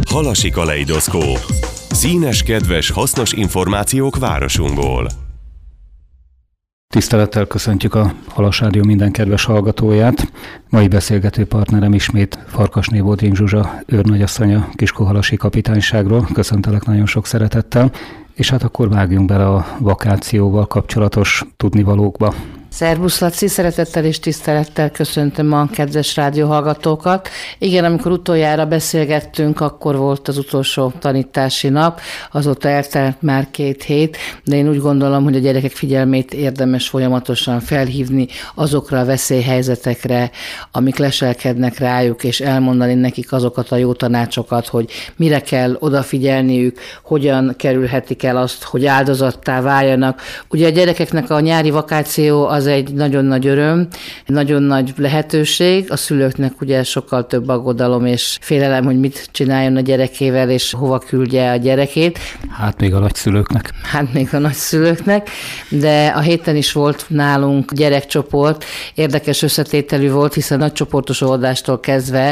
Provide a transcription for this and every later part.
Halasi kaleidoszkóp. Színes, kedves, hasznos információk városunkból. Tisztelettel köszöntjük a Halas Rádió minden kedves hallgatóját. Mai beszélgető partnerem ismét Farkasné Bodrink Zsuzsa, őrnagyasszony a Kiskunhalasi kapitányságról. Köszöntelek nagyon sok szeretettel. És hát akkor vágjunk bele a vakációval kapcsolatos tudnivalókba. Szervusz Laci, szeretettel és tisztelettel köszöntöm a kedves rádióhallgatókat. Igen, amikor utoljára beszélgettünk, akkor volt az utolsó tanítási nap, azóta eltelt már 2 hét, de én úgy gondolom, hogy a gyerekek figyelmét érdemes folyamatosan felhívni azokra a veszélyhelyzetekre, amik leselkednek rájuk, és elmondani nekik azokat a jó tanácsokat, hogy mire kell odafigyelniük, hogyan kerülhetik el azt, hogy áldozattá váljanak. Ugye a gyerekeknek a nyári vakáció az egy nagyon nagy öröm, nagyon nagy lehetőség. A szülőknek ugye sokkal több aggodalom és félelem, hogy mit csináljon a gyerekével, és hova küldje a gyerekét. Hát még a nagyszülőknek. De a héten is volt nálunk gyerekcsoport, érdekes összetételű volt, hiszen nagycsoportos oldástól kezdve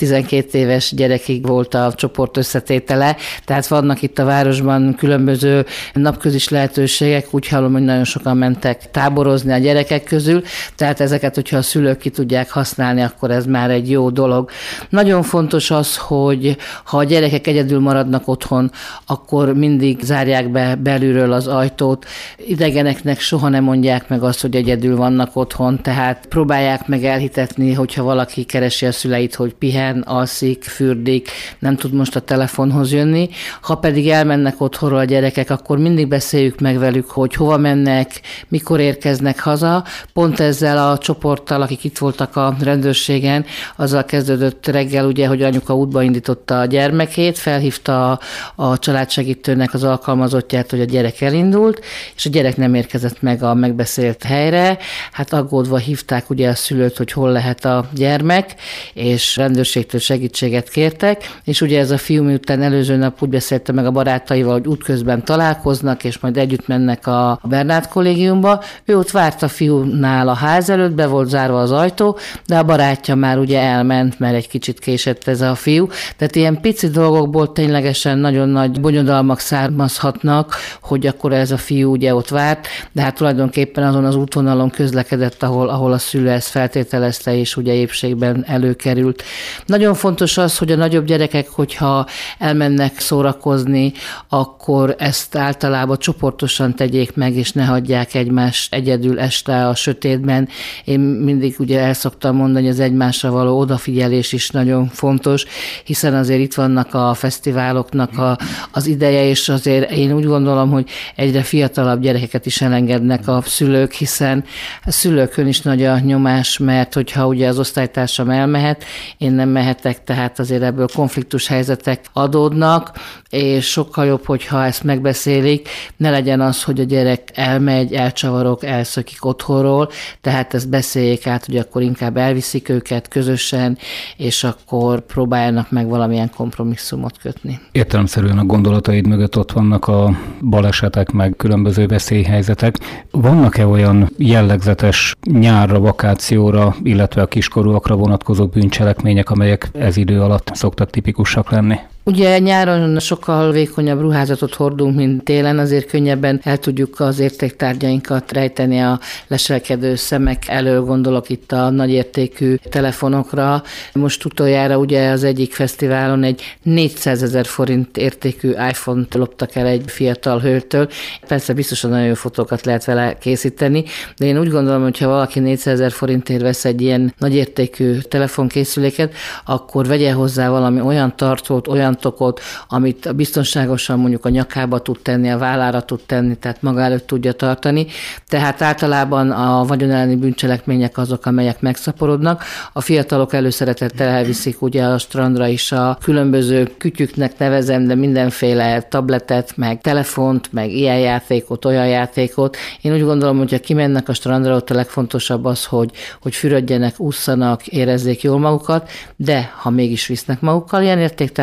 12 éves gyerekig volt a csoport összetétele, tehát vannak itt a városban különböző napközis lehetőségek, úgy hallom, hogy nagyon sokan mentek táborozni a gyerekek közül, tehát ezeket, hogyha a szülők ki tudják használni, akkor ez már egy jó dolog. Nagyon fontos az, hogy ha a gyerekek egyedül maradnak otthon, akkor mindig zárják be belülről az ajtót. Idegeneknek soha nem mondják meg azt, hogy egyedül vannak otthon, tehát próbálják meg elhitetni, hogyha valaki keresi a szüleit, hogy pihen, alszik, fürdik, nem tud most a telefonhoz jönni. Ha pedig elmennek otthonról a gyerekek, akkor mindig beszéljük meg velük, hogy hova mennek, mikor érkeznek haza. Pont ezzel a csoporttal, akik itt voltak a rendőrségen, azzal kezdődött reggel, ugye, hogy anyuka útba indította a gyermekét, felhívta a családsegítőnek az alkalmazottját, hogy a gyerek elindult, és a gyerek nem érkezett meg a megbeszélt helyre. Hát aggódva hívták ugye a szülőt, hogy hol lehet a gyermek, és rendőrségtől segítséget kértek, és ugye ez a fiú miután előző nap úgy beszélte meg a barátaival, hogy útközben találkoznak, és majd együtt mennek a Bernát kollégiumba. Ő ott várt a fiúnál a ház előtt, be volt zárva az ajtó, de a barátja már ugye elment, mert egy kicsit késett ez a fiú. Tehát ilyen pici dolgokból ténylegesen nagyon nagy bonyodalmak származhatnak, hogy akkor ez a fiú ugye ott várt, de hát tulajdonképpen azon az útvonalon közlekedett, ahol a szülő ezt feltételezte, és ugye épségben előkerült. Nagyon fontos az, hogy a nagyobb gyerekek, hogyha elmennek szórakozni, akkor ezt általában csoportosan tegyék meg, és ne hagyják egymást egyedül este a sötétben. Én mindig ugye el szoktam mondani, hogy az egymásra való odafigyelés is nagyon fontos, hiszen azért itt vannak a fesztiváloknak az ideje, és azért én úgy gondolom, hogy egyre fiatalabb gyerekeket is elengednek a szülők, hiszen a szülőkön is nagy a nyomás, mert hogyha ugye az osztálytársam elmehet, én nem mehetek, tehát azért ebből konfliktus helyzetek adódnak, és sokkal jobb, hogyha ezt megbeszélik, ne legyen az, hogy a gyerek elmegy, elcsavarok, elszökik otthonról, tehát ezt beszéljék át, hogy akkor inkább elviszik őket közösen, és akkor próbáljanak meg valamilyen kompromisszumot kötni. Értelemszerűen a gondolataid mögött ott vannak a balesetek, meg különböző veszélyhelyzetek. Vannak-e olyan jellegzetes nyárra, vakációra, illetve a kiskorúakra vonatkozó bűncselekmények, amelyek ez idő alatt szoktak tipikusak lenni? Ugye nyáron sokkal vékonyabb ruházatot hordunk, mint télen, azért könnyebben el tudjuk az értéktárgyainkat rejteni a leselkedő szemek elől, gondolok itt a nagyértékű telefonokra. Most utoljára ugye az egyik fesztiválon egy 400 000 forint értékű iPhone-t loptak el egy fiatal hölgytől. Persze biztosan nagyon jó fotókat lehet vele készíteni, de én úgy gondolom, hogy ha valaki 400 000 forintért vesz egy ilyen nagyértékű telefonkészüléket, akkor vegye hozzá valami olyan tartót, olyan tokot, amit biztonságosan mondjuk a nyakába tud tenni, a vállára tud tenni, tehát maga előtt tudja tartani. Tehát általában a vagyonelleni bűncselekmények azok, amelyek megszaporodnak. A fiatalok előszeretettel elviszik ugye a strandra is a különböző kütyüknek nevezem, de mindenféle tabletet, meg telefont, meg ilyen játékot, olyan játékot. Én úgy gondolom, hogy ha kimennek a strandra, ott a legfontosabb az, hogy fürödjenek, ússzanak, érezzék jól magukat, de ha mégis visznek magukkal ilyen értéktárgyakat,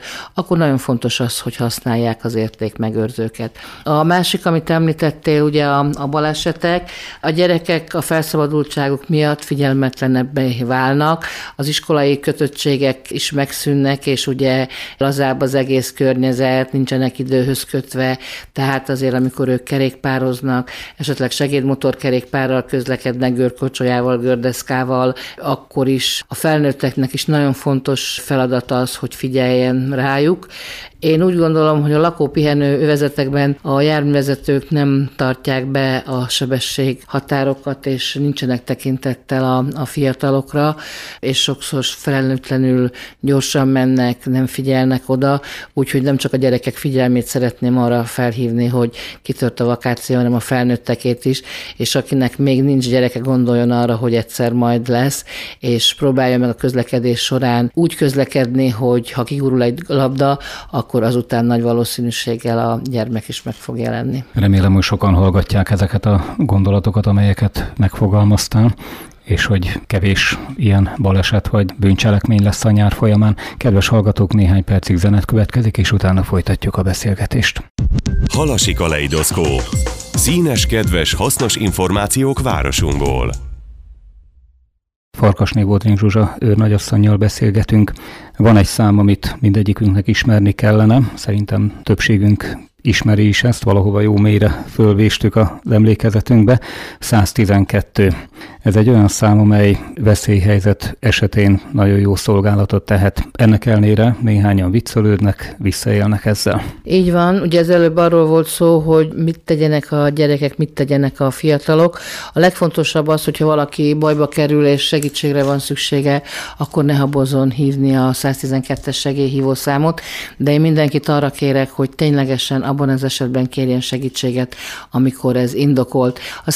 akkor nagyon fontos az, hogy használják az értékmegőrzőket. A másik, amit említettél, ugye a balesetek, a gyerekek a felszabadultságuk miatt figyelmetlenebbé válnak, az iskolai kötöttségek is megszűnnek, és ugye lazább az egész környezet, nincsenek időhöz kötve, tehát azért, amikor ők kerékpároznak, esetleg segédmotorkerékpárral közlekednek, görkocsolyával, gördeszkával, akkor is a felnőtteknek is nagyon fontos feladat az, hogy figyeljen rájuk. Én úgy gondolom, hogy a lakópihenő övezetekben a járművezetők nem tartják be a sebesség határokat, és nincsenek tekintettel a fiatalokra, és sokszor felelőtlenül gyorsan mennek, nem figyelnek oda, úgyhogy nem csak a gyerekek figyelmét szeretném arra felhívni, hogy kitört a vakáció, hanem a felnőttekét is, és akinek még nincs gyereke, gondoljon arra, hogy egyszer majd lesz, és próbálja meg a közlekedés során úgy közlekedni, hogy ha kigurul egy labda, akkor azután nagy valószínűséggel a gyermek is meg fog jelenni. Remélem, hogy sokan hallgatják ezeket a gondolatokat, amelyeket megfogalmaztál, és hogy kevés ilyen baleset vagy bűncselekmény lesz a nyár folyamán. Kedves hallgatók, néhány percig zenet következik, és utána folytatjuk a beszélgetést. Halasi Kaleidoszkóp. Színes, kedves, hasznos információk városunkból. Farkasné Bodring Zsuzsa őrnagyasszonnyal beszélgetünk. Van egy szám, amit mindegyikünknek ismerni kellene. Szerintem többségünk ismeri is ezt, valahova jó mélyre fölvéstük az emlékezetünkbe. 112. Ez egy olyan szám, amely veszélyhelyzet esetén nagyon jó szolgálatot tehet. Ennek ellenére néhányan viccelődnek, visszaélnek ezzel. Így van, ugye ez előbb arról volt szó, hogy mit tegyenek a gyerekek, mit tegyenek a fiatalok. A legfontosabb az, hogyha valaki bajba kerül és segítségre van szüksége, akkor ne habozzon hívni a 112-es segélyhívó számot, de én mindenkit arra kérek, hogy ténylegesen abban az esetben kérjen segítséget, amikor ez indokolt. A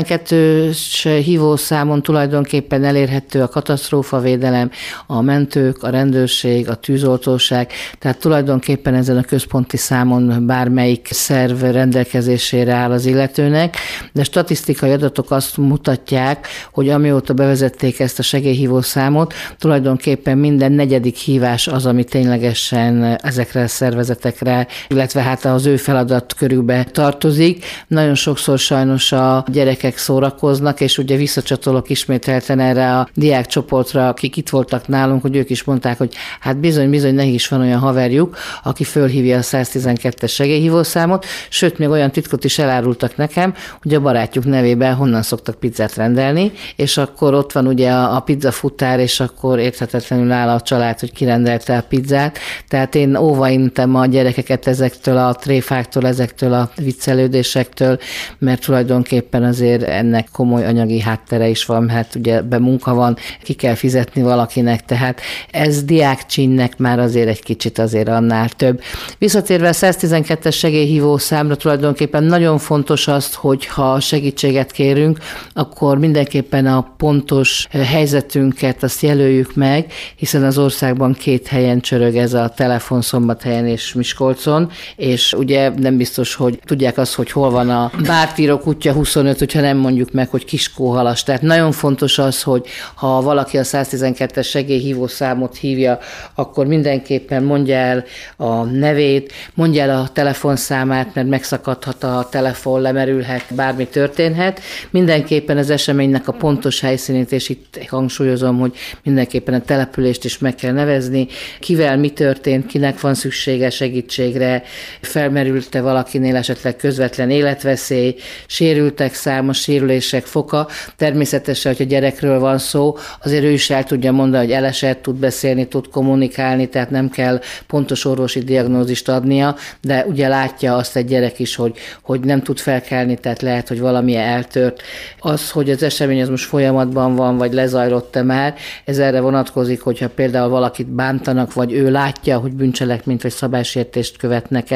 112-es hívószámon tulajdonképpen elérhető a katasztrófavédelem, a mentők, a rendőrség, a tűzoltóság, tehát tulajdonképpen ezen a központi számon bármelyik szerv rendelkezésére áll az illetőnek, de statisztikai adatok azt mutatják, hogy amióta bevezették ezt a segélyhívó számot, tulajdonképpen minden negyedik hívás az, ami ténylegesen ezekre a szervezetekre, illetve hát az ő feladat körükbe tartozik. Nagyon sokszor sajnos a gyerekek szórakoznak, és ugye visszacsatolok ismételten erre a diákcsoportra, akik itt voltak nálunk, hogy ők is mondták, hogy hát bizony, nekik is van olyan haverjuk, aki fölhívja a 112-es segélyhívószámot, sőt, még olyan titkot is elárultak nekem, hogy a barátjuk nevében honnan szoktak pizzát rendelni, és akkor ott van ugye a pizzafutár, és akkor érthetetlenül áll a család, hogy kirendelte a pizzát. Tehát én óvaintem a gyerekeket ezektől a tréfáktól, ezektől a viccelődésektől, mert tulajdonképpen azért ennek komoly anyagi háttere is van, hát ugye munka van, ki kell fizetni valakinek, tehát ez diákcsínnek már azért egy kicsit azért annál több. Visszatérve a 112-es segélyhívó számra tulajdonképpen nagyon fontos azt, hogy ha segítséget kérünk, akkor mindenképpen a pontos helyzetünket azt jelöljük meg, hiszen az országban 2 helyen csörög ez a telefon, Szombathelyen és Miskolcon, és ugye nem biztos, hogy tudják azt, hogy hol van a Bártíró kutya 25, hogyha nem mondjuk meg, hogy Kiskóhalas. Tehát nagyon fontos az, hogy ha valaki a 112-es segélyhívó számot hívja, akkor mindenképpen mondja el a nevét, mondja el a telefonszámát, mert megszakadhat a telefon, lemerülhet, bármi történhet. Mindenképpen az eseménynek a pontos helyszínét, és itt hangsúlyozom, hogy mindenképpen a települést is meg kell nevezni, kivel mi történt, kinek van szüksége segítségre, felmerült-e valakinél esetleg közvetlen életveszély, sérültek száma, sérülések foka. Természetesen, hogyha gyerekről van szó, azért ő is el tudja mondani, hogy elesett, tud beszélni, tud kommunikálni, tehát nem kell pontos orvosi diagnózist adnia, de ugye látja azt egy gyerek is, hogy nem tud felkelni, tehát lehet, hogy valami eltört. Az, hogy az esemény az most folyamatban van, vagy lezajlott-e már, ez erre vonatkozik, hogyha például valakit bántanak, vagy ő látja, hogy bűncselekményt vagy szabálysértést követnek el,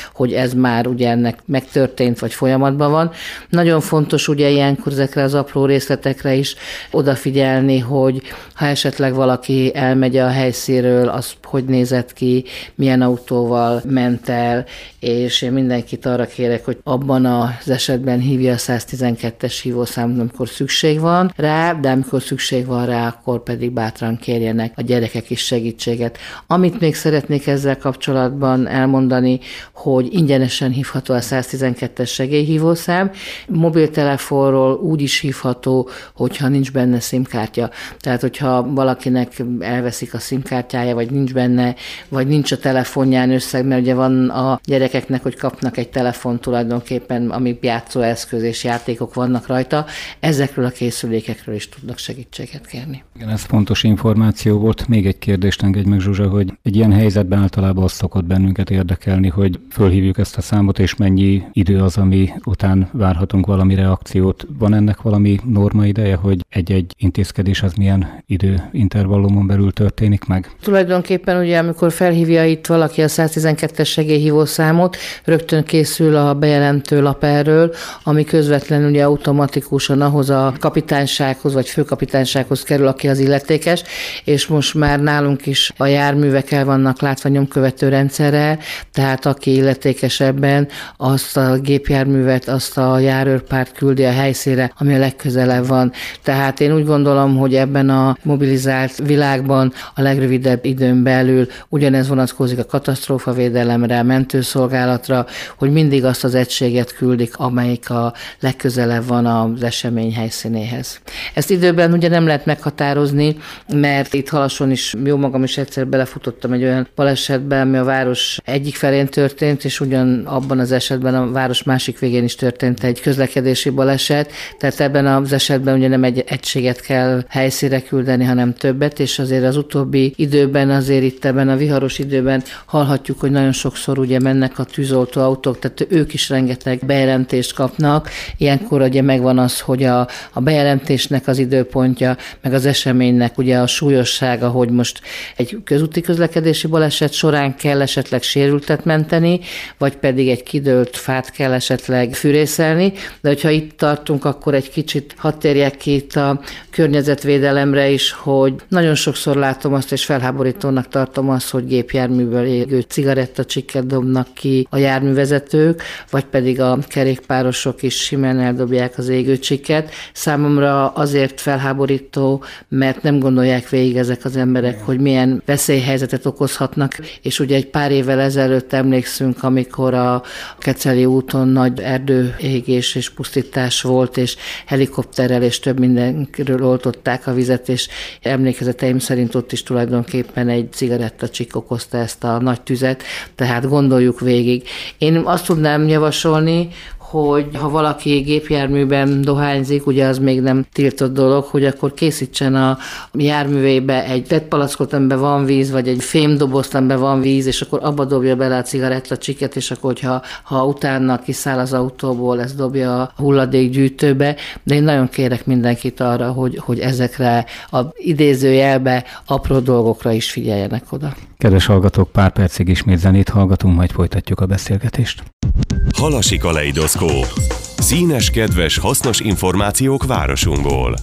hogy ez már ugye ennek megtörtént, vagy folyamatban van. Nagyon fontos ugye ilyenkor ezekre az apró részletekre is odafigyelni, hogy ha esetleg valaki elmegy a helyszínről, az hogy nézett ki, milyen autóval ment el, és én mindenkit arra kérek, hogy abban az esetben hívja a 112-es hívószámot, amikor szükség van rá, de amikor szükség van rá, akkor pedig bátran kérjenek a gyerekek is segítséget. Amit még szeretnék ezzel kapcsolatban elmondani, hogy ingyenesen hívható a 112-es segélyhívószám, mobiltelefonról úgy is hívható, hogyha nincs benne SIM-kártya. Tehát, hogyha valakinek elveszik a SIM-kártyája, vagy nincs benne, vagy nincs a telefonján összeg, mert ugye van a gyerekeknek, hogy kapnak egy telefon tulajdonképpen, ami játszóeszköz és játékok vannak rajta, ezekről a készülékekről is tudnak segítséget kérni. Igen, ez fontos információ volt. Még egy kérdést engedj meg, Zsuzsa, hogy egy ilyen helyzetben általában az szokott bennünket érdekelni, hogy fölhívjuk ezt a számot, és mennyi idő az, ami után várhatunk valami reakciót. Van ennek valami norma ideje, hogy egy-egy intézkedés az milyen időintervallumon belül történik meg? Tulajdonképpen ugye, amikor felhívja itt valaki a 112-es segélyhívószámot, rögtön készül a bejelentő lap erről, ami közvetlenül ugye automatikusan ahhoz a kapitánysághoz vagy főkapitánysághoz kerül, aki az illetékes, és most már nálunk is a járművek el vannak látva nyomkövető rendszerrel, tehát aki illetékes ebben, azt a gépjárművet, azt a járőrpárt küldi a helyszínre, ami a legközelebb van. Tehát én úgy gondolom, hogy ebben a mobilizált világban a legrövidebb időn belül ugyanez vonatkozik a katasztrófavédelemre, a mentőszolgálatra, hogy mindig azt az egységet küldik, amelyik a legközelebb van az esemény helyszínéhez. Ezt időben ugye nem lehet meghatározni, mert itt Halason is, jó magam is egyszer belefutottam egy olyan balesetbe, ami a város egyik felén történt, és ugyan abban az esetben a város másik végén is történt egy közlekedési baleset, tehát ebben az esetben ugye nem egy egységet kell helyszínre küldeni, hanem többet, és azért az utóbbi időben, azért itt ebben a viharos időben hallhatjuk, hogy nagyon sokszor ugye mennek a tűzoltóautók, tehát ők is rengeteg bejelentést kapnak. Ilyenkor ugye megvan az, hogy a bejelentésnek az időpontja, meg az eseménynek ugye a súlyossága, hogy most egy közúti közlekedési baleset során kell esetleg sérültet menteni, vagy pedig egy kidőlt fát kell esetleg fűrészelni, de hogyha itt tartunk, akkor egy kicsit hadd térjek ki itt a környezetvédelemre is, hogy nagyon sokszor látom azt, és felháborítónak tartom azt, hogy gépjárműből égő cigarettacsikket dobnak ki a járművezetők, vagy pedig a kerékpárosok is simán eldobják az égő csikket. Számomra azért felháborító, mert nem gondolják végig ezek az emberek, hogy milyen veszélyhelyzetet okozhatnak, és ugye egy pár évvel ezelőtt emlékszünk, amikor a Keceli úton nagy erdőégés és pusztítás volt, és helikopterrel és több mindenkiről oltották a vizet, és emlékezeteim szerint ott is tulajdonképpen egy cigarettacsik okozta ezt a nagy tüzet, tehát gondoljuk végig. Én azt tudnám javasolni, hogy ha valaki gépjárműben dohányzik, ugye az még nem tiltott dolog, hogy akkor készítsen a járművébe egy PET-palackot, amiben van víz, vagy egy fémdobozt, amiben van víz, és akkor abba dobja bele a cigarettacsiket, és akkor, ha utána kiszáll az autóból, ezt dobja a hulladékgyűjtőbe, de én nagyon kérek mindenkit arra, hogy ezekre az idézőjelbe apró dolgokra is figyeljenek oda. Kedves hallgatók, pár percig ismét zenét hallgatunk, majd folytatjuk a beszélgetést. Halasi kaleidoszkóp. Színes, kedves, hasznos információk városunkból.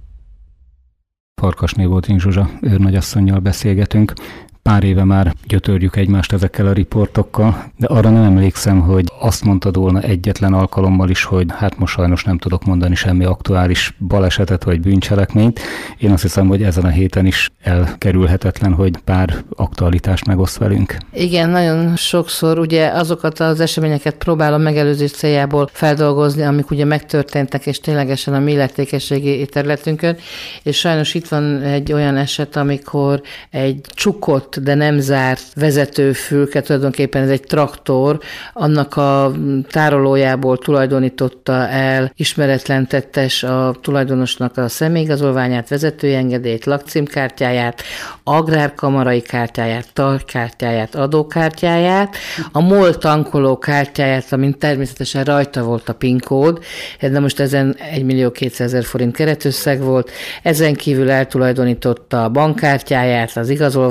Farkasné Boldrin Zsuzsa őrnagyasszonnyal beszélgetünk. Pár éve már gyötörjük egymást ezekkel a riportokkal, de arra nem emlékszem, hogy azt mondtad volna egyetlen alkalommal is, hogy hát most sajnos nem tudok mondani semmi aktuális balesetet vagy bűncselekményt. Én azt hiszem, hogy ezen a héten is elkerülhetetlen, hogy pár aktualitást megoszt velünk. Igen, nagyon sokszor ugye azokat az eseményeket próbálom megelőzés céljából feldolgozni, amik ugye megtörténtek, és ténylegesen a mi illetékességi területünkön, és sajnos itt van egy olyan eset, amikor egy csukott, de nem zárt vezetőfülke, tulajdonképpen ez egy traktor, annak a tárolójából tulajdonította el ismeretlen tettes a tulajdonosnak a személyigazolványát, vezetői engedélyt, lakcímkártyáját, agrárkamarai kártyáját, tartkártyáját, adókártyáját, a MOL tankoló kártyáját, amin természetesen rajta volt a PIN kód, de most ezen 1.200.000 forint keretösszeg volt, ezen kívül eltulajdonította a bankkártyáját, az igazolvány tartóját,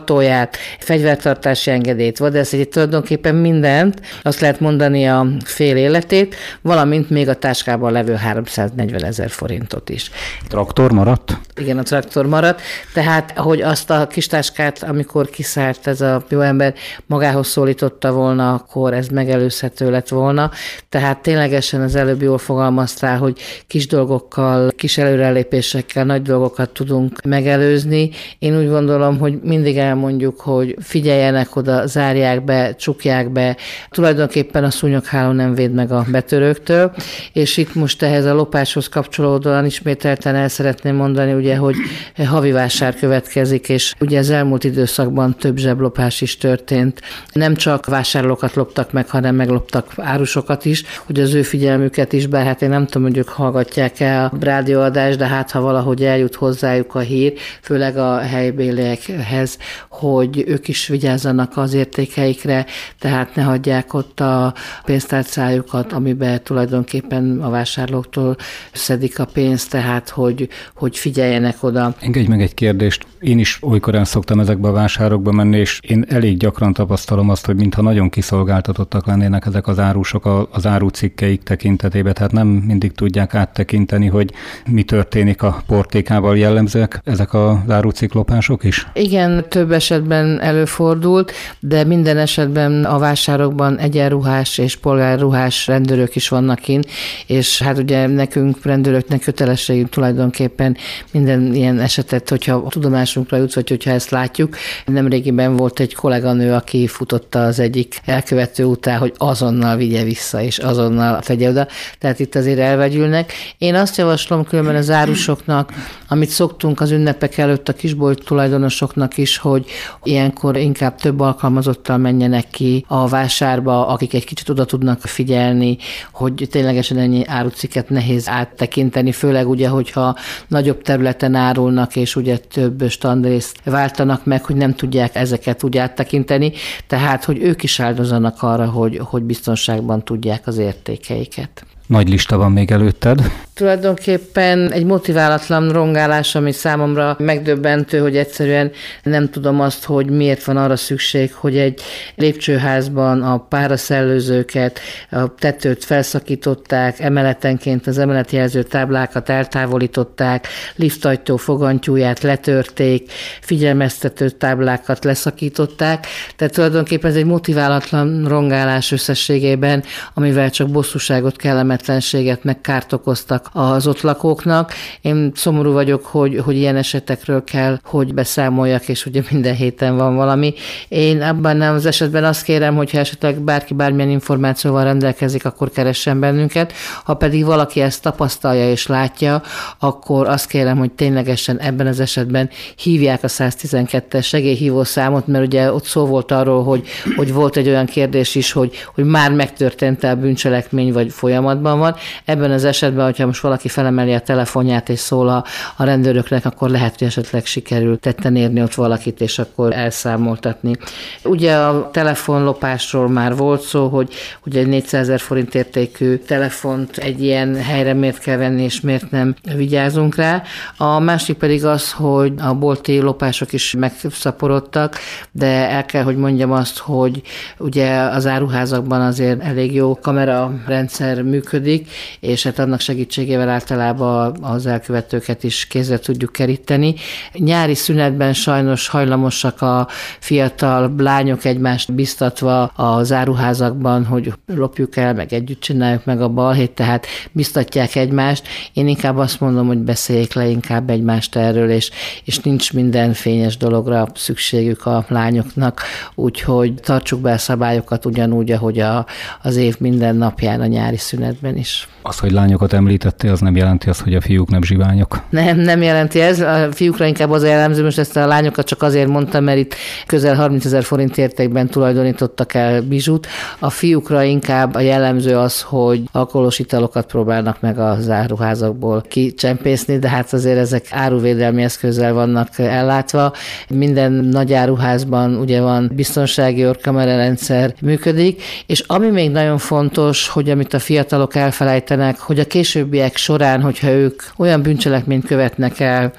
tartóját, fegyvertartási engedélyt, vadászegyedet, tulajdonképpen mindent, azt lehet mondani a fél életét, valamint még a táskában levő 340 000 forintot is. Traktor maradt? Igen, a traktor maradt, tehát hogy azt a kis táskát, amikor kiszállt ez a jó ember, magához szólította volna, akkor ez megelőzhető lett volna. Tehát ténylegesen az előbb jól fogalmaztál, hogy kis dolgokkal, kis előrelépésekkel nagy dolgokat tudunk megelőzni. Én úgy gondolom, hogy mindig elmondjuk, hogy figyeljenek oda, zárják be, csukják be. Tulajdonképpen a szúnyogháló nem véd meg a betörőktől, és itt most ehhez a lopáshoz kapcsolódóan ismételten el szeretném mondani, ugye, hogy havi vásár következik, és ugye az elmúlt időszakban több zseblopás is történt. Nem csak vásárlókat loptak meg, hanem megloptak árusokat is, hogy az ő figyelmüket is, bár hát én nem tudom, hogy ők hallgatják-e a rádióadást, de hát ha valahogy eljut hozzájuk a hír, főleg a helybéliekhez, hogy ők is vigyázzanak az értékeikre, tehát ne hagyják ott a pénztárcájukat, amiben tulajdonképpen a vásárlóktól szedik a pénzt, tehát hogy figyeljenek oda. Engedj meg egy kérdést. Én is olykor el szoktam ezekbe a vásárokba menni, és én elég gyakran tapasztalom azt, hogy mintha nagyon kiszolgáltatottak lennének ezek az árusok az árucikkeik tekintetében, tehát nem mindig tudják áttekinteni, hogy mi történik a portékával. Jellemzőek ezek az áruciklopások is? Igen, több esetben előfordult, de minden esetben a vásárokban egyenruhás és polgárruhás rendőrök is vannak kint, és hát ugye nekünk rendőröknek kötelességünk tulajdonképpen minden ilyen esetet, hogyha tudomásunkra jut, vagy hogyha ezt látjuk. Nemrégiben volt egy kolléganő, aki futotta az egyik elkövető után, hogy azonnal vigye vissza, és azonnal tegye oda. Tehát itt azért elvegyülnek. Én azt javaslom különben az árusoknak, amit szoktunk az ünnepek előtt a kisbolt tulajdonosoknak is, hogy ilyenkor inkább több alkalmazottal menjenek ki a vásárba, akik egy kicsit oda tudnak figyelni, hogy ténylegesen ennyi árucikket nehéz áttekinteni, főleg ugye, hogyha nagyobb területen árulnak, és ugye több standrészt váltanak meg, hogy nem tudják ezeket úgy áttekinteni, tehát, hogy ők is áldozanak arra, hogy biztonságban tudják az értékeiket. Nagy lista van még előtted. Tulajdonképpen egy motiválatlan rongálás, ami számomra megdöbbentő, hogy egyszerűen nem tudom azt, hogy miért van arra szükség, hogy egy lépcsőházban a páraszellőzőket, a tetőt felszakították, emeletenként az emeletjelző táblákat eltávolították, liftajtó fogantyúját letörték, figyelmeztető táblákat leszakították. Tehát tulajdonképpen ez egy motiválatlan rongálás összességében, amivel csak bosszúságot, kellemetlenséget, meg kárt okoztak az ott lakóknak. Én szomorú vagyok, hogy ilyen esetekről kell, hogy beszámoljak, és ugye minden héten van valami. Én abban az esetben azt kérem, hogyha esetleg bárki bármilyen információval rendelkezik, akkor keressen bennünket. Ha pedig valaki ezt tapasztalja és látja, akkor azt kérem, hogy ténylegesen ebben az esetben hívják a 112-es segélyhívó számot, mert ugye ott szó volt arról, hogy volt egy olyan kérdés is, hogy már megtörtént-e a bűncselekmény, vagy folyamatban van. Ebben az esetben, hogyha most valaki felemeli a telefonját és szól a rendőröknek, akkor lehet, hogy esetleg sikerül tetten érni ott valakit, és akkor elszámoltatni. Ugye a telefonlopásról már volt szó, hogy egy 400 000 forint értékű telefont egy ilyen helyre miért kell venni, és miért nem vigyázunk rá. A másik pedig az, hogy a bolti lopások is megszaporodtak, de el kell, hogy mondjam azt, hogy ugye az áruházakban azért elég jó kamerarendszer működik, és hát annak segítségével általában az elkövetőket is kézre tudjuk keríteni. Nyári szünetben sajnos hajlamosak a fiatal lányok egymást biztatva az áruházakban, hogy lopjuk el, meg együtt csináljuk meg a balhét, tehát biztatják egymást. Én inkább azt mondom, hogy beszéljék le inkább egymást erről, és nincs minden fényes dologra szükségük a lányoknak, úgyhogy tartsuk be a szabályokat ugyanúgy, ahogy az év minden napján a nyári szünetben is. Az, hogy lányokat említettél, az nem jelenti azt, hogy a fiúk nem zsiványok? Nem jelenti ez. A fiúkra inkább az a jellemző, most ezt a lányokat csak azért mondtam, mert itt közel 30 000 forint értékben tulajdonítottak el bizsút. A fiúkra inkább a jellemző az, hogy alkoholos italokat próbálnak meg az áruházakból kicsempészni, de hát azért ezek áruvédelmi eszközzel vannak ellátva. Minden nagy áruházban ugye van biztonsági orkamerarendszer működik, és ami még nagyon fontos, hogy amit a fiatalok elfelejtenek, hogy a későbbiek során, hogyha ők olyan bűncselekményt követnek el,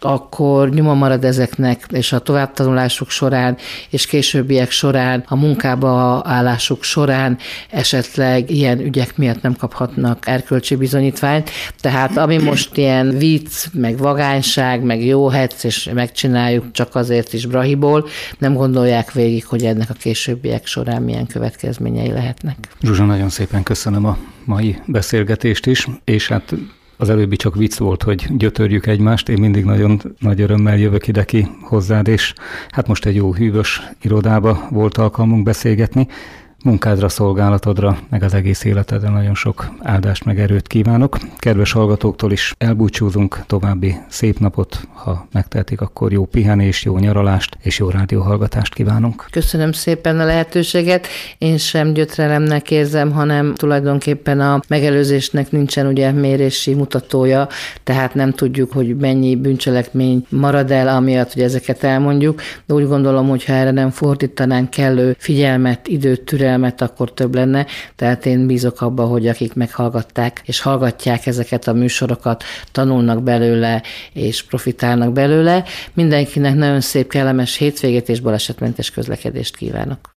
akkor nyoma marad ezeknek, és a továbbtanulásuk során, és későbbiek során, a munkába állásuk során esetleg ilyen ügyek miatt nem kaphatnak erkölcsi bizonyítványt. Tehát ami most ilyen vicc, meg vagányság, meg jó hetsz, és megcsináljuk csak azért is brahiból, nem gondolják végig, hogy ennek a későbbiek során milyen következményei lehetnek. Zsuzsa, nagyon szépen köszönöm a mai beszélgetést is, és hát az előbbi csak vicc volt, hogy gyötörjük egymást, én mindig nagyon nagy örömmel jövök ide ki hozzád, és hát most egy jó hűvös irodába volt alkalmunk beszélgetni. Munkádra, szolgálatodra, meg az egész életedre nagyon sok áldást meg erőt kívánok. Kedves hallgatóktól is elbúcsúzunk, további szép napot, ha megtehetik, akkor jó pihenést, jó nyaralást és jó rádióhallgatást kívánunk. Köszönöm szépen a lehetőséget. Én sem gyötrelemnek érzem, hanem tulajdonképpen a megelőzésnek nincsen ugye mérési mutatója, tehát nem tudjuk, hogy mennyi bűncselekmény marad el, amiatt, hogy ezeket elmondjuk, de úgy gondolom, hogy ha erre nem fordítanánk kellő figyelmet, időt, türelmet, akkor több lenne, tehát én bízok abba, hogy akik meghallgatták és hallgatják ezeket a műsorokat, tanulnak belőle és profitálnak belőle. Mindenkinek nagyon szép, kellemes hétvégét és balesetmentes közlekedést kívánok.